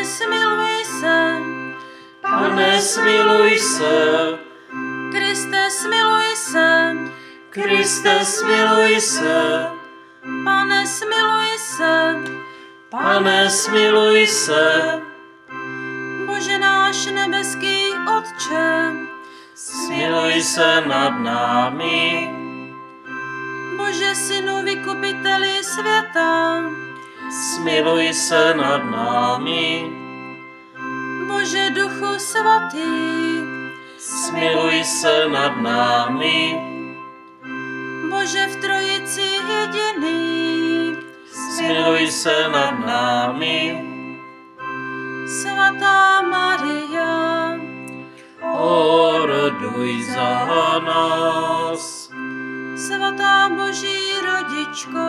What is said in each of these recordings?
smiluj se. Pane, smiluj se. Kriste, smiluj se. Kriste, smiluj se. Pane, smiluj se. Pane, smiluj se. Bože náš nebeský Otče, Smiluj se nad námi. Bože Synu vykupiteli světa, Smiluj se nad námi. Bože Duchu svatý, Smiluj se nad námi. Bože v Trojici jediný, Smiluj se nad námi. Svatá Maria, Oroduj za nás. Svatá Boží rodičko,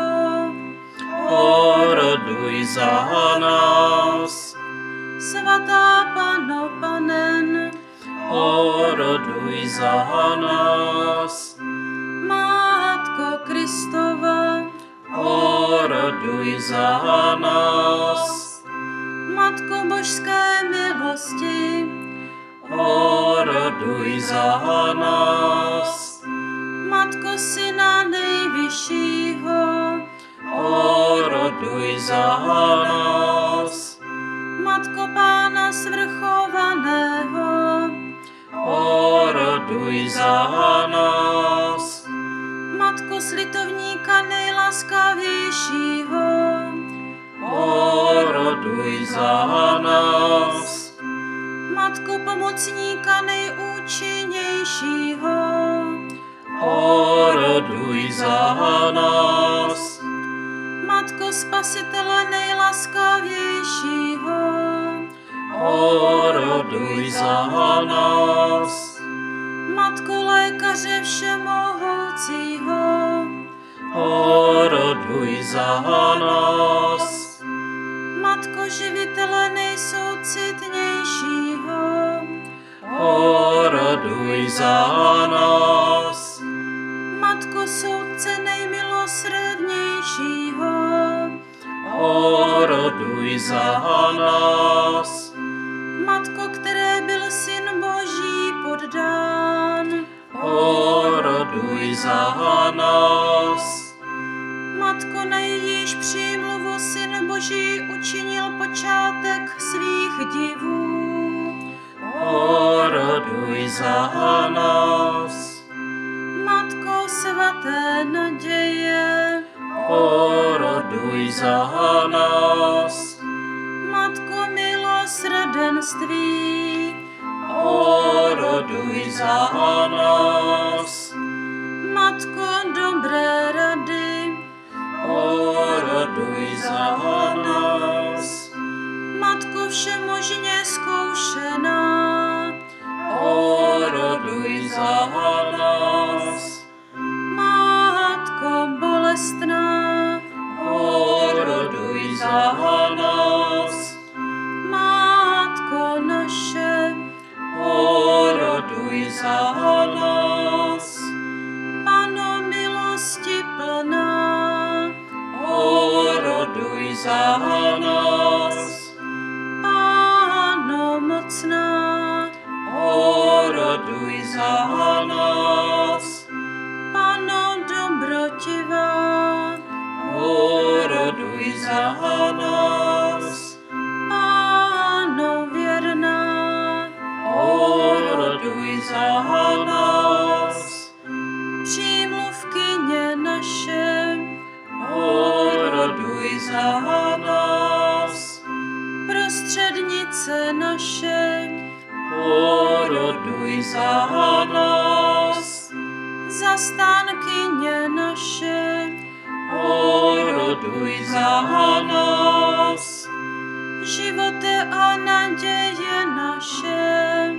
Oroduj za nás. Svatá Panno Panen, Oroduj za nás. Matko Kristova, Oroduj za nás. Matko božské milosti, Oroduj za nás. Matko Syna nejvyššího, Oroduj za nás. Matko Pána svrchovaného, Oroduj za nás. Matko slitovníka nejlaskavějšího, Oroduj za nás. Matko pomocníka nejúčinnějšího, Oroduj za nás. Matko spasitele nejlaskavějšího, Oroduj za nás. Matko lékaře všemohoucího, Oroduj za nás. Matko živitele nejsoucitnějšího, Oroduj za nás. Matko soudce nejmilosrdnějšího, Oroduj za nás. Matko, které byl Syn Boží poddán, Oroduj za nás. Matko, na jejíž přímluvu Syn Boží učinil počátek svých divů, Oroduj za nás. Matko svaté naděje, Oroduj za nás. Matko milosrdenství, Oroduj za nás. Matko dobré rady, Oroduj za nás. Matko všemožně zkoušená, Oroduj za nás. Matko bolestná, Oroduj za nás. Matko naše, Oroduj za nás. Panno milosti plná, Oroduj za nás. Panno mocná, Oroduj za nás. Panno dobrotivá, Oroduj za nás. Panno věrná, Oroduj za nás. přímluvkyně naše, Oroduj za nás. prostřednice naše, Oroduj za nás. zastánkyně naše, Oroduj za nás. živote a naděje naše,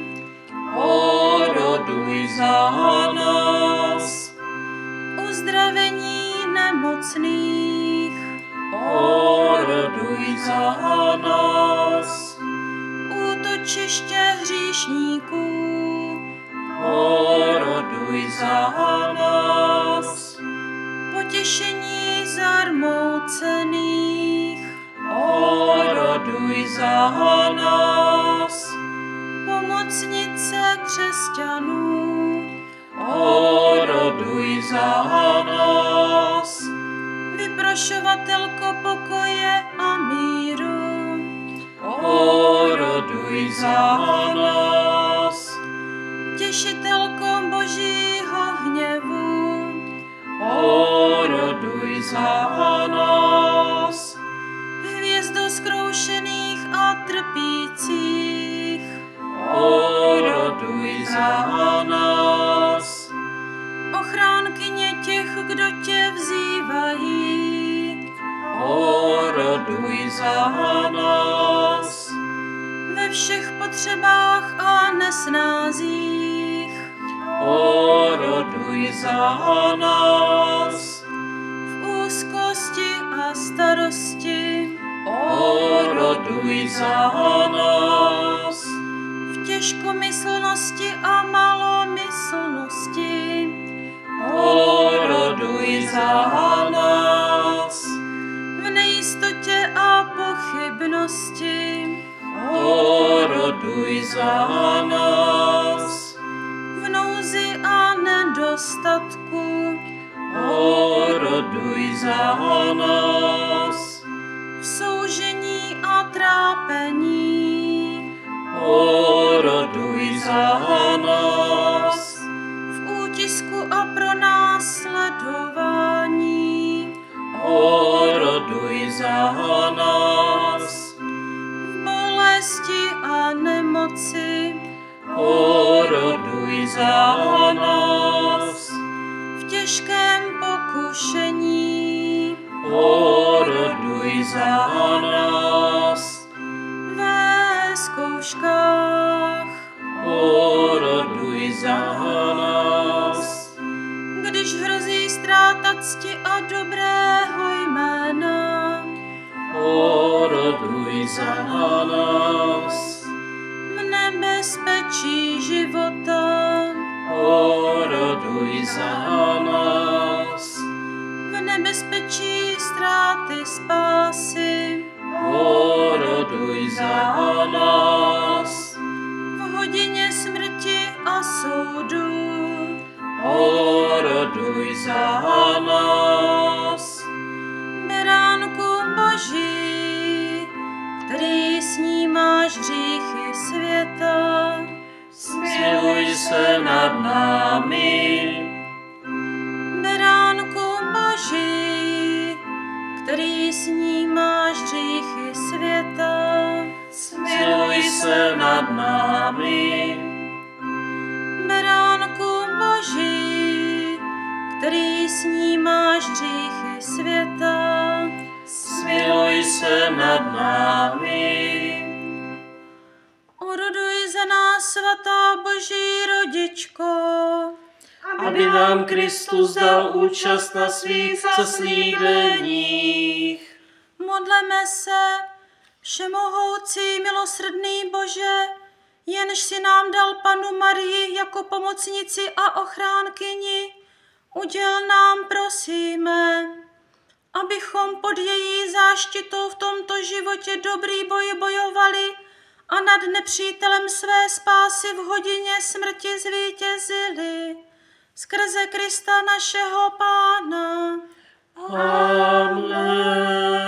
Oroduj za nás. uzdravení nemocných, Oroduj za nás. útočiště hříšníků, Oroduj za nás. potěšení zarmoucených, Oroduj za za nás. Pomocnice křesťanů, Oroduj za nás. vyprošovatelko pokoje a míru, Oroduj za nás. těšitelko božího hněvu, Oroduj za nás. hvězdo zkroušených a trpících, Oroduj za nás. ochránkyně těch, kdo tě vzývají, Oroduj za nás. ve všech potřebách a nesnázích, Oroduj za nás. v úzkosti a starosti, Oroduj za nás. v těžkomyslnosti a malomyslnosti, Oroduj za nás. v nejistotě a pochybnosti, Oroduj za nás. v nouzi a nedostatku, Oroduj za nás. v soužení a trápení, Oroduj za nás. v útisku a pronásledování, Oroduj za nás. v bolesti a nemoci, Oroduj za nás. v těžkém pokušení, Oroduj za nás. ve zkouškách, Oroduj za nás. když hrozí ztráta cti a dobrého jména, Oroduj za nás. v nebezpečí života, Oroduj za nás. v nebezpečí ztráty spásy, Oroduj za nás. v hodině smrti a soudu, Oroduj za nás. beránku Boží, který snímáš hříchy světa, Smiluj se nad námi. beránku Boží, který snímáš hříchy světa, Smiluj se nad námi. beránku Boží, který snímáš hříchy světa, Smiluj se nad námi. oroduj za nás, svatá Boží rodičko, Aby nám Kristus dal účast na svých zaslíbeních. modleme se, všemohoucí milosrdný Bože, jenž si nám dal Pannu Marii jako pomocnici a ochránkyni, uděl nám, prosíme, abychom pod její záštitou v tomto životě dobrý boj bojovali a nad nepřítelem své spásy v hodině smrti zvítězili. Skrze Krista našeho Pána. Amen.